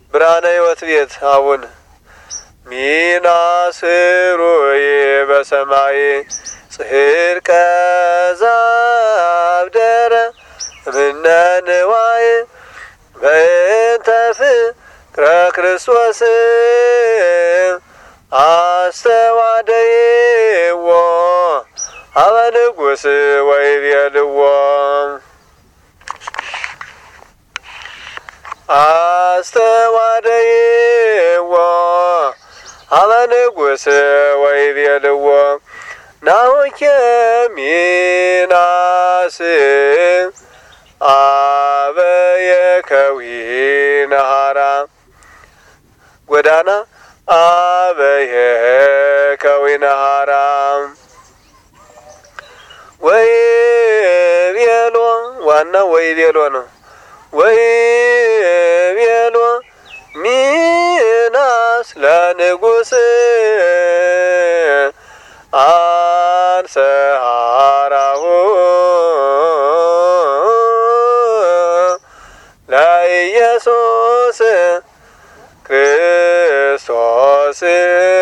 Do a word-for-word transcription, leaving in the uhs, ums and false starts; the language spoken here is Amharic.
ብርሃነ ሕይወት ቤት አቡነ ሚናስሩይ በሰማይ ጽሕርቀ ዛብደረ እምነ ንዋይ በእንተ ፍቅረ ክርስቶስ አስተዋደይዎ አበ ንጉሥ ወይቤልዎ አስተዋደይዎ አበ ንጉሥ ወይቤልዎ ናሁኬ ሚናስ አበየ ከዊነ ሀራ ጎዳና አበየ ከዊነ ሀራ ወይቤሎ ዋና ወይቤሎ ነው። ወይቤሎ ሚናስ ለንጉሥ አንሰ ሀራሁ ለኢየሱስ ክርስቶስ